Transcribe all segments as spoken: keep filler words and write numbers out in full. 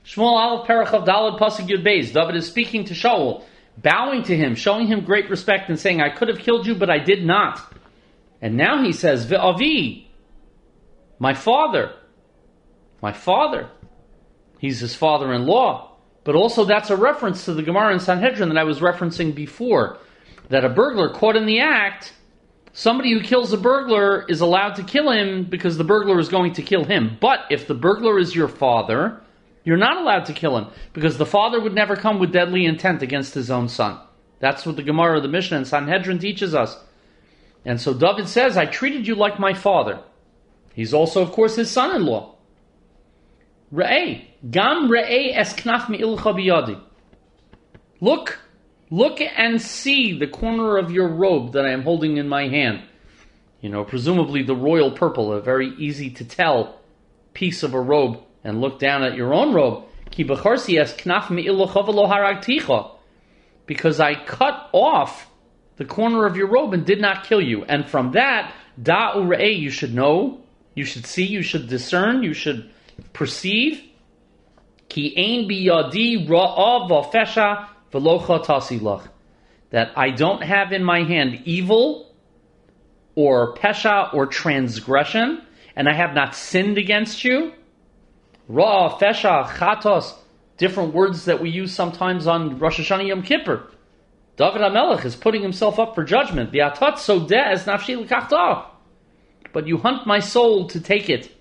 Shmuel Aleph Parachav Dalad Pasuk Yud Beis. David is speaking to Shaul, bowing to him, showing him great respect, and saying, I could have killed you, but I did not. And now he says, Ve'avi, my father. My father. He's his father-in-law. But also that's a reference to the Gemara in Sanhedrin that I was referencing before. That a burglar caught in the act, somebody who kills a burglar is allowed to kill him because the burglar is going to kill him. But if the burglar is your father, you're not allowed to kill him because the father would never come with deadly intent against his own son. That's what the Gemara, the Mishnah, and Sanhedrin teaches us. And so David says, I treated you like my father. He's also, of course, his son-in-law. Re'eh, gam re'eh es knaf mi'ilcha biyadi. Look, look and see the corner of your robe that I am holding in my hand. You know, presumably the royal purple, a very easy to tell piece of a robe. And look down at your own robe. Ki b'charsi es knaf mi'ilcha v'lo haragticha. Because I cut off the corner of your robe and did not kill you. And from that, da'u re'eh, you should know, you should see, you should discern, you should perceive. Ki ein biyadi ra'ah v'fesha v'lo chatasi lach. That I don't have in my hand evil or pesha or transgression, and I have not sinned against you. Ra'ah, fesha, chatos, different words that we use sometimes on Rosh Hashanah Yom Kippur. David HaMelech is putting himself up for judgment. V'atat sodeh es nafshi l'kachtah. But you hunt my soul to take it.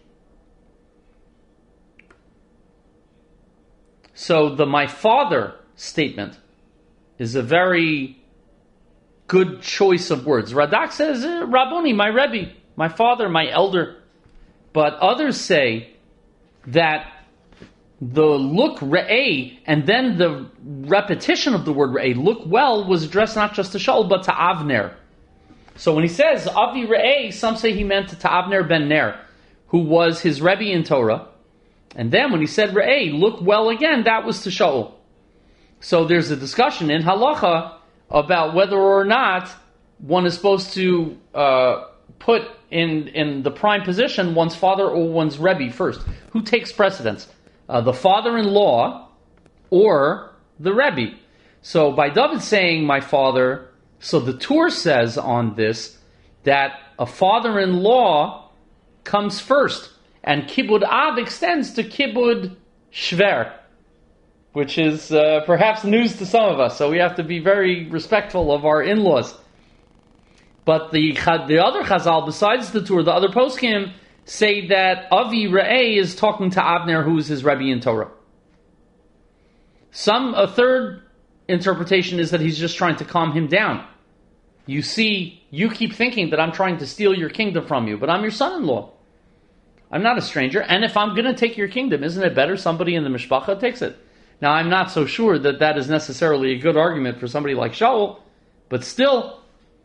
So the my father statement is a very good choice of words. Radak says, Rabboni, my Rebbe, my father, my elder. But others say that the look re'eh and then the repetition of the word re'eh, look well, was addressed not just to Shaul but to Avner. So when he says Avi re'eh, some say he meant to Avner ben Ner, who was his Rebbe in Torah. And then when he said re'eh, look well again, that was to Shaul. So there's a discussion in halacha about whether or not one is supposed to uh, put in in the prime position one's father or one's Rebbe first. Who takes precedence? Uh, the father-in-law or the Rebbe? So by David saying my father, so the Tur says on this that a father-in-law comes first, and Kibud Av extends to Kibud Shver, which is uh, perhaps news to some of us, so we have to be very respectful of our in-laws. But the the other Chazal, besides the Tur, the other poskim, say that Avi Re'eh is talking to Avner, who is his Rebbe in Torah. Some, a third interpretation is that he's just trying to calm him down. You see, you keep thinking that I'm trying to steal your kingdom from you, but I'm your son-in-law. I'm not a stranger, and if I'm going to take your kingdom, isn't it better somebody in the mishpacha takes it? Now, I'm not so sure that that is necessarily a good argument for somebody like Shaul, but still,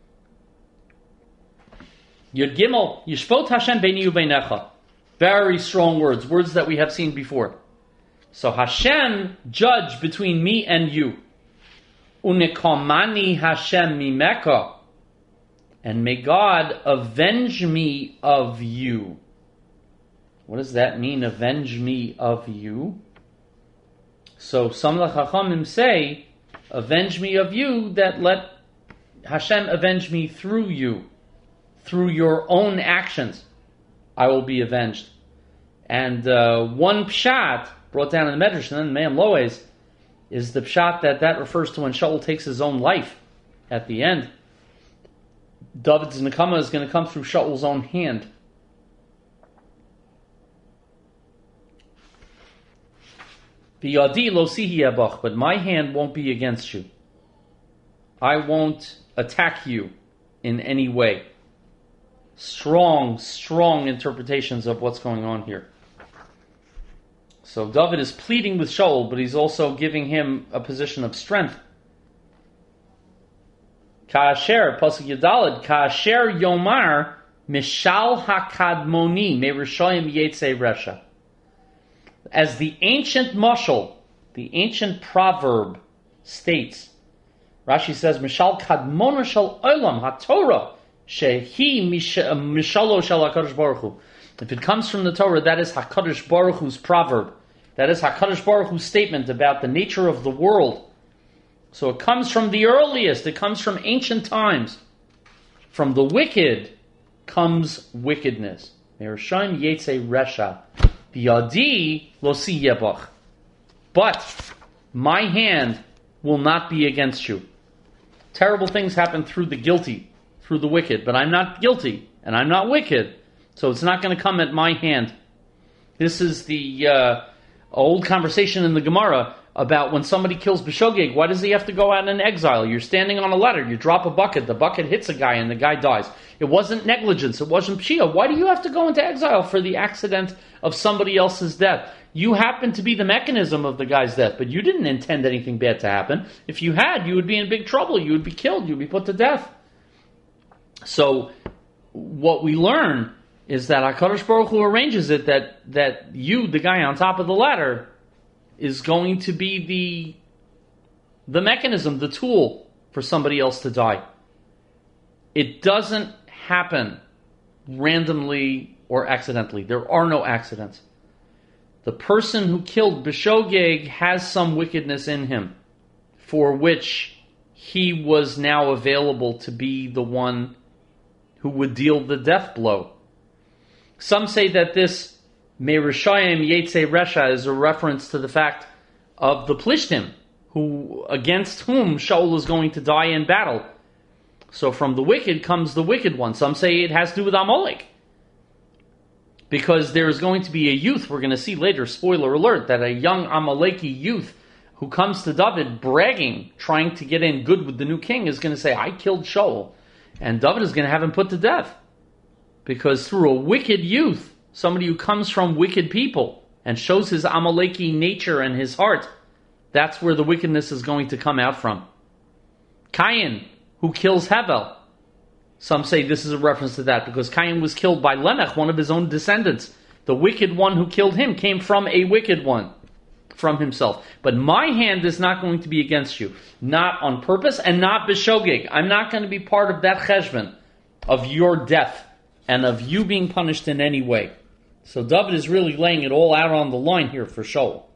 Yud Gimel, Yishpot Hashem beini ubeinecha. Very strong words, words that we have seen before. So Hashem judge between me and you. Unekomani Hashem mimeka. And may God avenge me of you. What does that mean, avenge me of you? So some of the Chachamim say, avenge me of you, that let Hashem avenge me through you. Through your own actions, I will be avenged. And uh, one pshat, brought down in the Medrash, and then the Me'am Loes, is the pshat that that refers to when Shaul takes his own life at the end. David's Nekama is going to come through Shaul's own hand. Biyadi lo sihi yabach, but my hand won't be against you. I won't attack you in any way. Strong, strong interpretations of what's going on here. So David is pleading with Shaul, but he's also giving him a position of strength. Ka'asher, Pasuk Yadalad, Ka'asher Yomar, Mishal HaKadmoni, Me'Rishayim Yetzei Resha. As the ancient mashal, the ancient proverb states, Rashi says, Mishal Kadmona Shal Olam HaTorah, Shehi Mishalo Shal HaKadosh Baruch Hu. If it comes from the Torah, that is HaKadosh Baruch Hu's proverb. That is HaKadosh Baruch Hu's statement about the nature of the world. So it comes from the earliest, it comes from ancient times. From the wicked comes wickedness. Me'ershaim Yetze Resha. B'yadi lo si yebach. But my hand will not be against you. Terrible things happen through the guilty, through the wicked, but I'm not guilty, and I'm not wicked, so it's not going to come at my hand. This is the uh, old conversation in the Gemara about when somebody kills B'shogeg, why does he have to go out in exile? You're standing on a ladder, you drop a bucket, the bucket hits a guy and the guy dies. It wasn't negligence, it wasn't pshia. Why do you have to go into exile for the accident of somebody else's death? You happen to be the mechanism of the guy's death, but you didn't intend anything bad to happen. If you had, you would be in big trouble, you would be killed, you would be put to death. So, what we learn is that HaKadosh Baruch Hu arranges it that, that you, the guy on top of the ladder, is going to be the the mechanism, the tool for somebody else to die. It doesn't happen randomly or accidentally. There are no accidents. The person who killed B'shogeg has some wickedness in him for which he was now available to be the one who would deal the death blow. Some say that this Me'ershaim Yetze Resha is a reference to the fact of the Plishtim, who against whom Shaul is going to die in battle. So from the wicked comes the wicked one. Some say it has to do with Amalek, because there is going to be a youth, we're going to see later, spoiler alert, that a young Amaleki youth who comes to David bragging, trying to get in good with the new king, is going to say, I killed Shaul. And David is going to have him put to death. Because through a wicked youth, somebody who comes from wicked people and shows his Amaleki nature and his heart, that's where the wickedness is going to come out from. Cain, who kills Hevel. Some say this is a reference to that, because Cain was killed by Lemech, one of his own descendants. The wicked one who killed him came from a wicked one, from himself. But my hand is not going to be against you. Not on purpose, and not B'shogeg. I'm not going to be part of that cheshbon, of your death, and of you being punished in any way. So David is really laying it all out on the line here for Shaul.